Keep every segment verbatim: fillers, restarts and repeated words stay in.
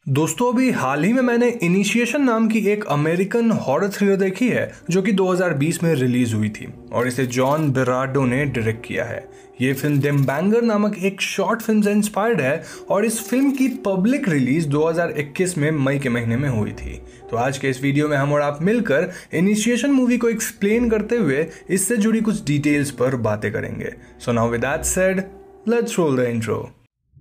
दोस्तों अभी हाल ही में मैंने इनिशिएशन नाम की एक अमेरिकन हॉरर थ्रिलर देखी है जो कि दो हज़ार बीस में रिलीज हुई थी और इसे जॉन बेरार्डो ने डायरेक्ट किया है। ये फिल्म डेम बैंगर नामक एक शॉर्ट फिल्म से इंस्पायर्ड है और इस फिल्म की पब्लिक रिलीज दो हज़ार इक्कीस में मई के महीने में हुई थी। तो आज के इस वीडियो में हम और आप मिलकर इनिशिएशन मूवी को एक्सप्लेन करते हुए इससे जुड़ी कुछ डिटेल्स पर बातें करेंगे। So now with that said, let's roll the intro.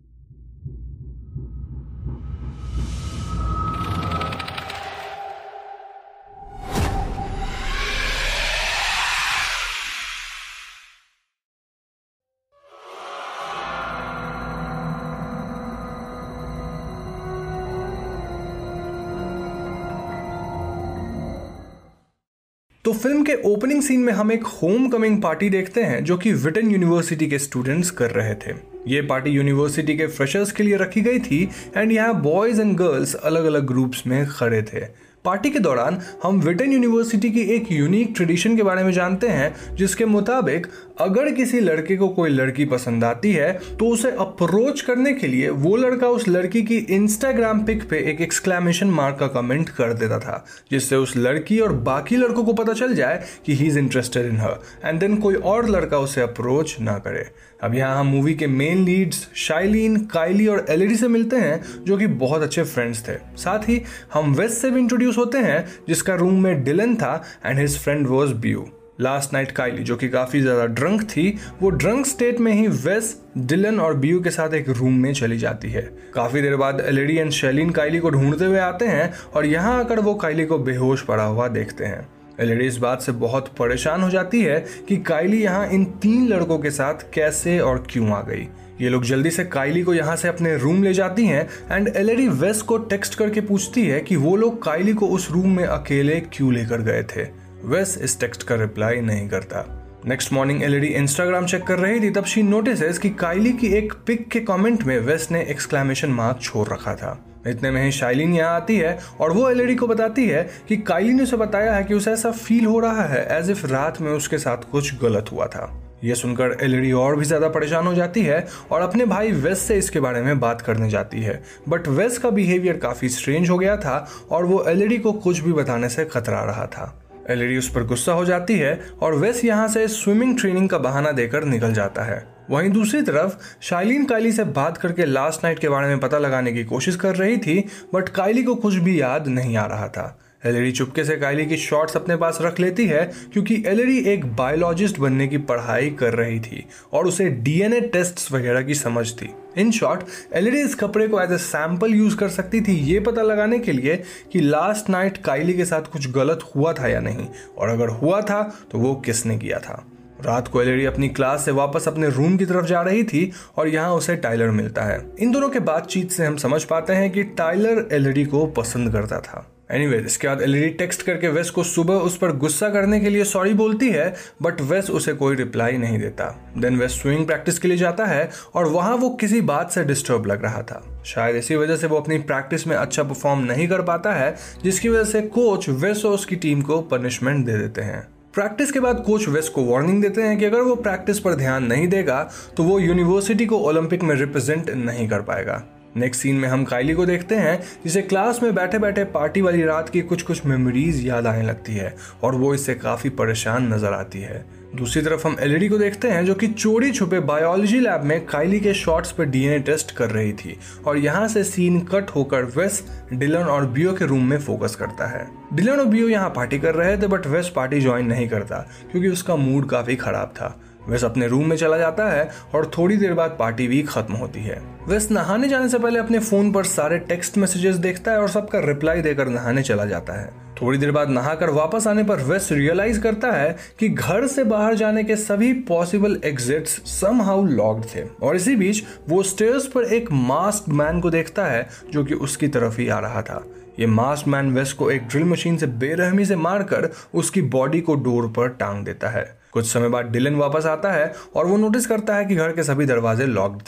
तो फिल्म के ओपनिंग सीन में हम एक होम कमिंग पार्टी देखते हैं जो कि व्हिटन यूनिवर्सिटी के स्टूडेंट्स कर रहे थे। ये पार्टी यूनिवर्सिटी के फ्रेशर्स के लिए रखी गई थी एंड यहाँ बॉयज एंड गर्ल्स अलग अलग ग्रुप्स में खड़े थे। पार्टी के दौरान हम व्हिटन यूनिवर्सिटी की एक यूनिक ट्रेडिशन के बारे में जानते हैं जिसके मुताबिक अगर किसी लड़के को कोई लड़की पसंद आती है तो उसे अप्रोच करने के लिए वो लड़का उस लड़की की इंस्टाग्राम पिक पे एक एक्सक्लेमेशन मार्क का कमेंट कर देता था, जिससे उस लड़की और बाकी लड़कों को पता चल जाए कि he is interested in her and then कोई और लड़का उसे अप्रोच ना करे। अब यहाँ हम मूवी के मेन लीड्स शाइलीन, काइली और एलईडी से मिलते हैं जो कि बहुत अच्छे फ्रेंड्स थे। साथ ही हम वेस से भी इंट्रोड्यूस होते हैं जिसका रूम में डिलन था and his friend was Beau. Last night Kylie जो कि काफी ज्यादा ड्रंक थी, वो ड्रंक स्टेट में ही वेस, डिलन और ब्यू के साथ एक रूम में चली जाती है। काफी देर बाद एलईडी एंड शाइलीन काइली को ढूंढते हुए आते हैं और यहाँ आकर वो काइली को बेहोश पड़ा हुआ देखते हैं। एलईडी इस बात से बहुत परेशान हो जाती है कि काइली यहाँ इन तीन लड़कों के साथ कैसे और क्यों आ गई। ये लोग जल्दी से काइली को यहाँ से अपने रूम ले जाती हैं एंड एलईडी वेस को टेक्स्ट करके पूछती है कि वो लोग काइली को उस रूम में अकेले क्यों लेकर गए थे। वेस इस टेक्स्ट का रिप्लाई नहीं करता। Next morning Ellery Instagram check कर रही थी, तब शी नोटिसेस कि काइली की एक पिक के कमेंट में वेस ने एक्सक्लेमेशन मार्क छोड़ रखा था। इतने में ही शाइलीन यहाँ आती है और वो एलईडी को बताती है कि काइली ने उसे बताया है कि उसे ऐसा फील हो रहा है एज इफ रात में उसके साथ कुछ गलत हुआ था। यह सुनकर एलईडी और भी ज्यादा परेशान हो जाती है और अपने भाई वेस से इसके बारे में बात करने जाती है, बट वेस का बिहेवियर काफी स्ट्रेंज हो गया था और वो एलईडी को कुछ भी बताने से खतरा रहा था। एलईडी उस पर गुस्सा हो जाती है और वेस यहाँ से स्विमिंग ट्रेनिंग का बहाना देकर निकल जाता है। वहीं दूसरी तरफ शाइलीन काइली से बात करके लास्ट नाइट के बारे में पता लगाने की कोशिश कर रही थी, बट काइली को कुछ भी याद नहीं आ रहा था। एलईडी चुपके से काइली की शॉर्ट्स अपने पास रख लेती है क्योंकि एलईडी एक बायोलॉजिस्ट बनने की पढ़ाई कर रही थी और उसे डीएनए टेस्ट्स वगैरह की समझ थी। इन शॉर्ट, एलईडी इस कपड़े को एज ए सैंपल यूज कर सकती थी ये पता लगाने के लिए कि लास्ट नाइट काइली के साथ कुछ गलत हुआ था या नहीं, और अगर हुआ था तो वो किसने किया था। रात को एलईडी अपनी क्लास से वापस अपने रूम की तरफ जा रही थी और यहाँ उसे टाइलर मिलता है। इन दोनों के बातचीत से हम समझ पाते हैं कि टाइलर एलईडी को पसंद करता था। एनीवे, इसके बाद एलईडी टेक्स्ट करके वेस को सुबह उस पर गुस्सा करने के लिए सॉरी बोलती है, बट वेस उसे कोई रिप्लाई नहीं देता। देन वेस स्विमिंग प्रैक्टिस के लिए जाता है और वहां वो किसी बात से डिस्टर्ब लग रहा था। शायद इसी वजह से वो अपनी प्रैक्टिस में अच्छा परफॉर्म नहीं कर पाता है, जिसकी वजह से कोच वेस और उसकी टीम को पनिशमेंट दे देते हैं। प्रैक्टिस के बाद कोच वेस को वार्निंग देते हैं कि अगर वो प्रैक्टिस पर ध्यान नहीं देगा तो वो यूनिवर्सिटी को ओलंपिक में रिप्रेजेंट नहीं कर पाएगा। नेक्स्ट सीन में हम काइली को देखते हैं जिसे क्लास में बैठे बैठे पार्टी वाली रात की कुछ कुछ मेमोरीज याद आने लगती है और वो इससे काफी परेशान नजर आती है। दूसरी तरफ हम एलईडी को देखते हैं जो कि चोरी छुपे बायोलॉजी लैब में काइली के शॉट्स पर डीएनए टेस्ट कर रही थी और यहाँ से सीन कट होकर वेस, डिलन और बियो के रूम में फोकस करता है। डिलन और बियो यहाँ पार्टी कर रहे थे, बट वेस पार्टी ज्वाइन नहीं करता क्योंकि उसका मूड काफी खराब था। वेस अपने रूम में चला जाता है और थोड़ी देर बाद पार्टी भी खत्म होती है। वेस नहाने जाने से पहले अपने फोन पर सारे टेक्स्ट मैसेजेस देखता है और सबका रिप्लाई देकर नहाने चला जाता है। थोड़ी देर बाद नहाकर वापस आने पर वेस रियलाइज करता है कि घर से बाहर जाने के सभी पॉसिबल एग्जिट्स समहाउ लॉक्ड थे और इसी बीच वो स्टेयर्स पर एक मास्क्ड मैन को देखता है जो कि उसकी तरफ ही आ रहा था। ये मास्क्ड मैन वेस को एक ड्रिल मशीन से बेरहमी से मारकर उसकी बॉडी को डोर पर टांग देता है। कुछ समय बाद डिलन वापस आता है और वो नोटिस करता है कि घर के सभी दरवाजे लॉक्ड थे।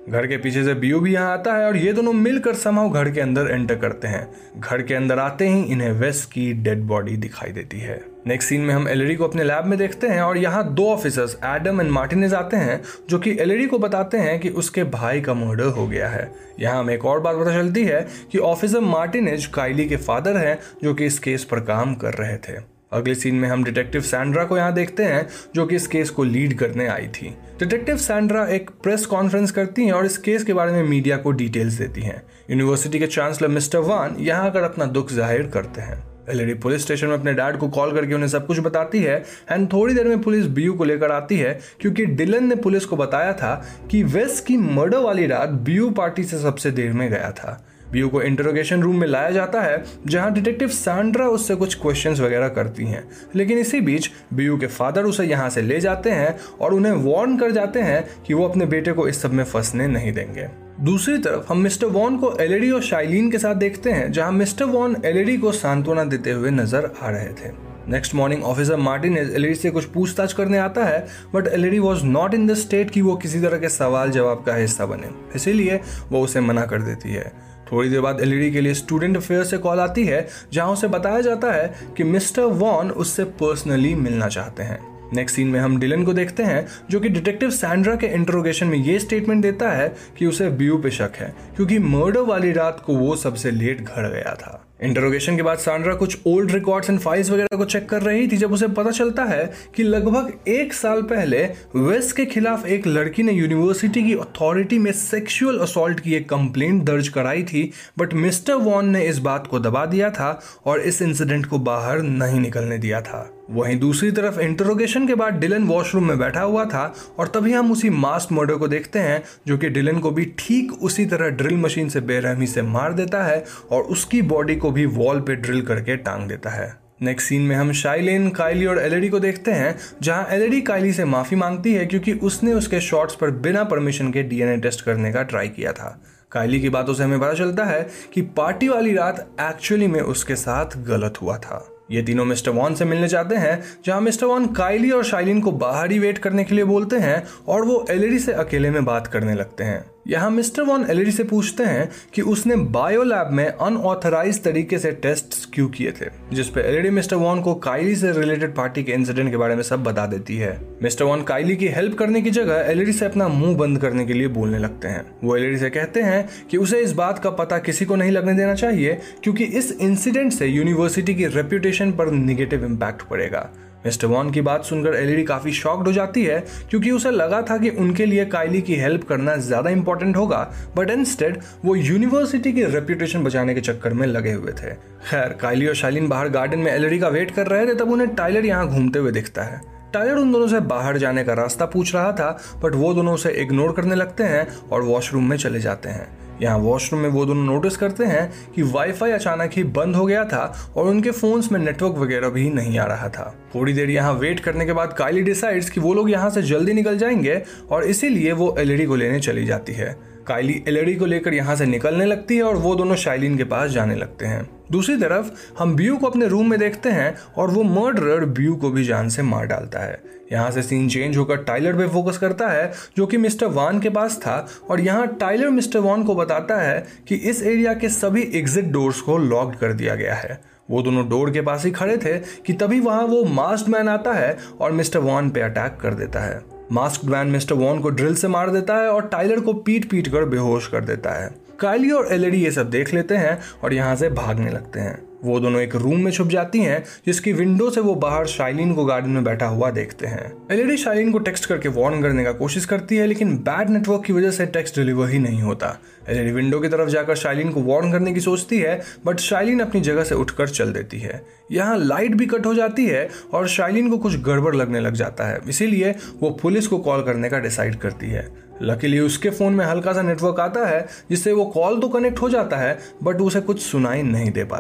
घर के पीछे से बीयू भी यहाँ आता है और ये दोनों मिलकर समहाउ घर के अंदर एंटर करते हैं। घर के अंदर आते ही इन्हें वेस की डेड बॉडी दिखाई देती है। नेक्स्ट सीन में हम एलईडी को अपने लैब में देखते हैं और यहाँ दो ऑफिसर्स एडम एंड मार्टिनेज आते हैं जो कि एलईडी को बताते हैं कि उसके भाई का मर्डर हो गया है। यहाँ हमें एक और बात पता चलती है कि ऑफिसर मार्टिनेज काइली के फादर हैं जो कि इस केस पर काम कर रहे थे। अगले सीन में हम डिटेक्टिव सैंड्रा को यहाँ देखते हैं जो कि इस केस को लीड करने आई थी। डिटेक्टिव सैंड्रा एक प्रेस कॉन्फ्रेंस करती हैं और इस केस के बारे में मीडिया को डिटेल्स देती हैं। यूनिवर्सिटी के चांसलर मिस्टर वान यहाँ आकर अपना दुख जाहिर करते हैं। एलईडी पुलिस स्टेशन में अपने डैड को कॉल करके उन्हें सब कुछ बताती है एंड थोड़ी देर में पुलिस बीयू को लेकर आती है क्योंकि डिलन ने पुलिस को बताया था कि वेस की मर्डर वाली रात बीयू पार्टी से सबसे देर में गया था। बीयू को इंटरोगेशन रूम में लाया जाता है जहां डिटेक्टिव सैंड्रा उससे कुछ क्वेश्चंस वगैरह करती हैं, लेकिन इसी बीच बीयू के फादर उसे यहां से ले जाते हैं और उन्हें वार्न कर जाते हैं कि वो अपने बेटे को इस सब में फंसने नहीं देंगे। दूसरी तरफ हम मिस्टर वॉन को एलईडी और शाइलीन के साथ देखते हैं जहां मिस्टर वॉन एलईडी को सांत्वना देते हुए नजर आ रहे थे। Next morning officer Martinez Ellery से कुछ पूछताछ करने आता है but Ellery was not in the state कि वो किसी तरह के सवाल जवाब का हिस्सा बने, इसीलिए वो उसे मना कर देती है। थोड़ी देर बाद एलईडी के लिए स्टूडेंट अफेयर से कॉल आती है जहां उसे बताया जाता है कि मिस्टर वॉन उससे पर्सनली मिलना चाहते हैं। नेक्स्ट सीन में हम डिलन को देखते हैं जो कि डिटेक्टिव सैंड्रा के इंटरोगेशन में ये स्टेटमेंट देता है कि उसे बीयू पे शक है क्योंकि मर्डर वाली रात को वो सबसे लेट घर गया था। इंटरोगेशन के बाद सैंड्रा कुछ ओल्ड रिकॉर्ड्स एंड फाइल्स वगैरह को चेक कर रही थी जब उसे पता चलता है कि लगभग एक साल पहले वेस के खिलाफ एक लड़की ने यूनिवर्सिटी की अथॉरिटी में सेक्सुअल असॉल्ट की एक कंप्लेंट दर्ज कराई थी, बट मिस्टर वॉन ने इस बात को दबा दिया था और इस इंसिडेंट को बाहर नहीं निकलने दिया था। वहीं दूसरी तरफ इंटरोगेशन के बाद डिलन वॉशरूम में बैठा हुआ था और तभी हम उसी मास मर्डर को देखते हैं जो कि डिलन को भी ठीक उसी तरह ड्रिल मशीन से बेरहमी से मार देता है और उसकी बॉडी को भी वॉल पे ड्रिल करके टांग देता है। नेक्स्ट सीन में हम शाइलेन, काइली और एलईडी को देखते हैं जहां एलईडी काइली से माफी मांगती है क्योंकि उसने उसके शॉट्स पर बिना परमिशन के डीएनए टेस्ट करने का ट्राई किया था। काइली की बातों से हमें पता चलता है कि पार्टी वाली रात एक्चुअली में उसके साथ गलत हुआ था। ये तीनों मिस्टर वॉन से मिलने जाते हैं जहां मिस्टर वॉन काइली और शाइलिन को बाहर ही वेट करने के लिए बोलते हैं और वो एलईडी से अकेले में बात करने लगते हैं। यहाँ मिस्टर वॉन एलईडी से पूछते हैं कि उसने बायो लैब में अनऑथराइज्ड तरीके से टेस्ट क्यों किए थे, जिस पे एलईडी मिस्टर वॉन को काइली से रिलेटेड पार्टी के इंसिडेंट के बारे में सब बता देती है। मिस्टर वॉन काइली की हेल्प करने की जगह एलईडी से अपना मुंह बंद करने के लिए बोलने लगते हैं। वो एलईडी से कहते हैं कि उसे इस बात का पता किसी को नहीं लगने देना चाहिए क्योंकि इस इंसिडेंट से यूनिवर्सिटी की रेप्यूटेशन पर निगेटिव इम्पैक्ट पड़ेगा। मिस्टर वॉन की बात सुनकर एलईडी काफी शॉक्ड हो जाती है क्योंकि उसे लगा था कि उनके लिए काइली की हेल्प करना ज्यादा इंपॉर्टेंट होगा, बट इंस्टेड वो यूनिवर्सिटी की रेप्यूटेशन बचाने के चक्कर में लगे हुए थे। खैर, काइली और शाइलिन बाहर गार्डन में एलईडी का वेट कर रहे थे तब उन्हें टाइलर यहाँ घूमते हुए दिखता है। टाइलर उन दोनों से बाहर जाने का रास्ता पूछ रहा था बट वो दोनों उसे इग्नोर करने लगते हैं और वॉशरूम में चले जाते हैं। यहाँ वॉशरूम में वो दोनों नोटिस करते हैं कि वाईफाई अचानक ही बंद हो गया था और उनके फोन्स में नेटवर्क वगैरह भी नहीं आ रहा था। थोड़ी देर यहाँ वेट करने के बाद काइली डिसाइड्स कि वो लोग यहाँ से जल्दी निकल जाएंगे और इसीलिए वो एलईडी को लेने चली जाती है। काइली एलईडी को लेकर यहाँ से निकलने लगती है और वो दोनों शाइलिन के पास जाने लगते हैं। दूसरी तरफ हम बीयू को अपने रूम में देखते हैं और वो मर्डरर बीयू को भी जान से मार डालता है। यहाँ से सीन चेंज होकर टाइलर पे फोकस करता है जो कि मिस्टर वान के पास था और यहाँ टाइलर मिस्टर वान को बताता है कि इस एरिया के सभी एग्जिट डोर्स को लॉक्ड कर दिया गया है। वो दोनों डोर के पास ही खड़े थे कि तभी वहां वो मास्क्ड मैन आता है और मिस्टर वान पे अटैक कर देता है। मास्क्ड मैन मिस्टर वॉन को ड्रिल से मार देता है और टाइलर को पीट पीट कर बेहोश कर देता है। काइली और एलईडी ये सब देख लेते हैं और यहाँ से भागने लगते हैं। वो दोनों एक रूम में छुप जाती हैं जिसकी विंडो से वो बाहर शाइलिन को गार्डन में बैठा हुआ देखते हैं। एलईडी शाइलिन को टेक्स्ट करके वार्न करने का कोशिश करती है लेकिन बैड नेटवर्क की वजह से टेक्स्ट डिलीवर ही नहीं होता। एलईडी विंडो की तरफ जाकर शाइलिन को वार्न करने की सोचती है बट शाइलिन अपनी जगह से उठकर चल देती है। यहाँ लाइट भी कट हो जाती है और शाइलिन को कुछ गड़बड़ लगने लग जाता है, इसीलिए वो पुलिस को कॉल करने का डिसाइड करती है। लकीली उसके फोन में हल्का सा नेटवर्क आता है जिससे वो कॉल तो कनेक्ट हो जाता है बट उसे कुछ सुनाई नहीं दे पाता।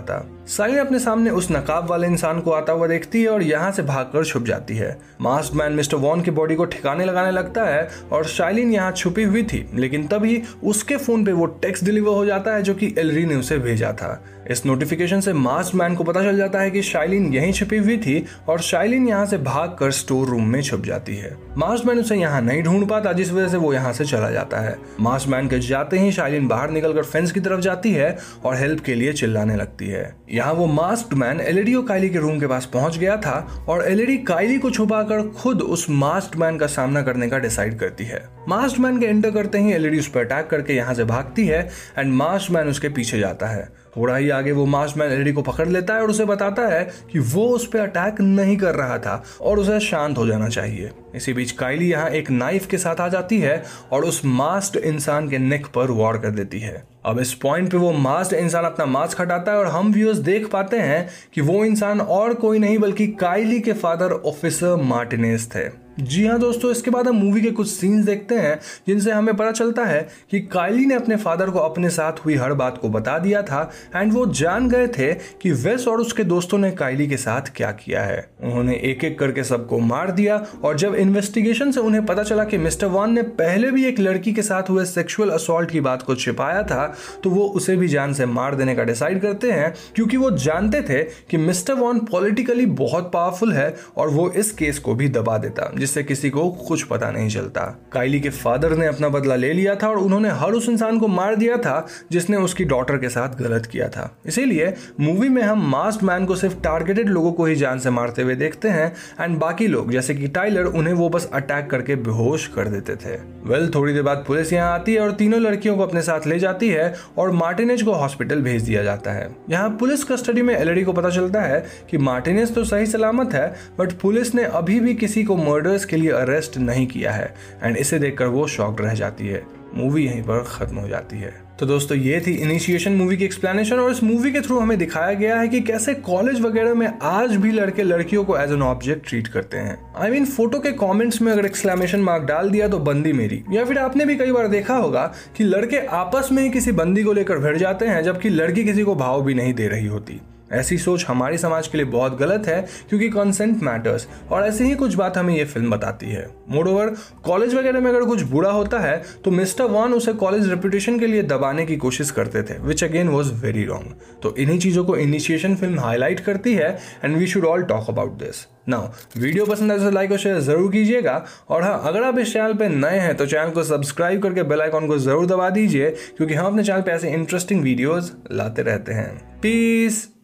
शाइलिन अपने सामने उस नकाब वाले इंसान को आता हुआ देखती है और यहाँ से भागकर छुप जाती है। मास्क मैन मिस्टर वॉन की बॉडी को ठिकाने लगाने लगता है और शाइलिन यहाँ छुपी हुई थी, लेकिन तभी उसके फोन पे वो टेक्स्ट डिलीवर हो जाता है जो कि एलरी ने उसे भेजा था। इस नोटिफिकेशन से मास्क मैन को पता चल जाता है कि शाइलिन यहीं छुपी हुई थी और शाइलिन यहाँ से भागकर स्टोर रूम में छुप जाती है। मास्क मैन उसे यहाँ नहीं ढूंढ पाता, जिस वजह से वो यहाँ से चला जाता है। मास्क मैन के जाते ही शाइलिन बाहर निकलकर फेंस की तरफ जाती है और हेल्प के लिए चिल्लाने लगती है। यहाँ वो मास्क्ड मैन एलईडी और काइली के रूम के पास पहुंच गया था और एलईडी काइली को छुपाकर खुद उस मास्क्ड मैन का सामना करने का डिसाइड करती है। मास्क्ड मैन के एंटर करते ही एलईडी उस पर अटैक करके यहाँ से भागती है एंड मास्क्ड मैन उसके पीछे जाता है। थोड़ा ही आगे वो मास्क्ड मैन एलईडी को पकड़ लेता है और उसे बताता है कि वो उस पर अटैक नहीं कर रहा था और उसे शांत हो जाना चाहिए। इसी बीच काइली यहाँ एक नाइफ के साथ आ जाती है और उस मास्क्ड इंसान के नेक पर वार कर देती है। अब इस पॉइंट पे वो मास्क्ड इंसान अपना मास्क हटाता है और हम व्यूअर्स देख पाते हैं कि वो इंसान और कोई नहीं बल्कि काइली के फादर ऑफिसर मार्टिनेज थे। जी हाँ दोस्तों, इसके बाद हम मूवी के कुछ सीन्स देखते हैं जिनसे हमें पता चलता है कि काइली ने अपने फादर को अपने साथ हुई हर बात को बता दिया था एंड वो जान गए थे कि वेस और उसके दोस्तों ने काइली के साथ क्या किया है। उन्होंने एक एक करके सबको मार दिया और जब इन्वेस्टिगेशन से उन्हें पता चला कि मिस्टर वॉन ने पहले भी एक लड़की के साथ हुए सेक्सुअल असॉल्ट की बात को छिपाया था, तो वो उसे भी जान से मार देने का डिसाइड करते हैं, क्योंकि वो जानते थे कि मिस्टर वॉन पॉलिटिकली बहुत पावरफुल है और वो इस केस को भी दबा देता, जिससे किसी को कुछ पता नहीं चलता। काइली के फादर ने अपना बदला ले लिया था और उन्होंने हर उस इंसान को मार दिया था जिसने उसकी डॉटर के साथ गलत किया था। इसीलिए मूवी में हम मास्क्ड मैन को सिर्फ टारगेटेड लोगों को ही जान से मारते हुए देखते हैं एंड बाकी लोग जैसे कि टाइलर, उन्हें वो बस अटैक करके बेहोश कर देते थे। वेल थोड़ी देर बाद पुलिस यहाँ आती है और तीनों लड़कियों को अपने साथ ले जाती है और मार्टिनेज को हॉस्पिटल भेज दिया जाता है। यहाँ पुलिस कस्टडी में एलईडी को पता चलता है कि मार्टिनेज तो सही सलामत है, बट पुलिस ने अभी भी किसी को मर्डर्स के लिए अरेस्ट नहीं किया है एंड इसे देखकर वो शॉक्ड रह जाती है। मूवी यहीं पर खत्म हो जाती है। तो दोस्तों ये थी इनिशिएशन मूवी की एक्सप्लेनेशन और इस मूवी के थ्रू हमें दिखाया गया है कि कैसे कॉलेज वगैरह में आज भी लड़के लड़कियों को एज एन ऑब्जेक्ट ट्रीट करते हैं। आई मीन फोटो के कमेंट्स में अगर एक्सक्लेमेशन मार्क डाल दिया तो बंदी मेरी, या फिर आपने भी कई बार देखा होगा कि लड़के आपस में ही किसी बंदी को लेकर भिड़ जाते हैं जबकि लड़की किसी को भाव भी नहीं दे रही होती। ऐसी सोच हमारी समाज के लिए बहुत गलत है क्योंकि कंसेंट मैटर्स, और ऐसी ही कुछ बात हमें ये फिल्म बताती है। मोरओवर कॉलेज वगैरह में अगर कुछ बुरा होता है तो मिस्टर वॉन उसे कॉलेज रेपुटेशन के लिए दबाने की कोशिश करते थे, which again was very wrong. तो इन्हीं चीजों को इनिशिएशन फिल्म हाईलाइट करती है and we should all talk about this. Now video पसंद आए तो लाइक और शेयर जरूर कीजिएगा, और हाँ, अगर आप इस चैनल पे नए हैं तो चैनल को सब्सक्राइब करके बेल आइकॉन को जरूर दबा दीजिए, क्योंकि हम अपने चैनल पे ऐसे इंटरेस्टिंग वीडियोस लाते रहते हैं। पीस।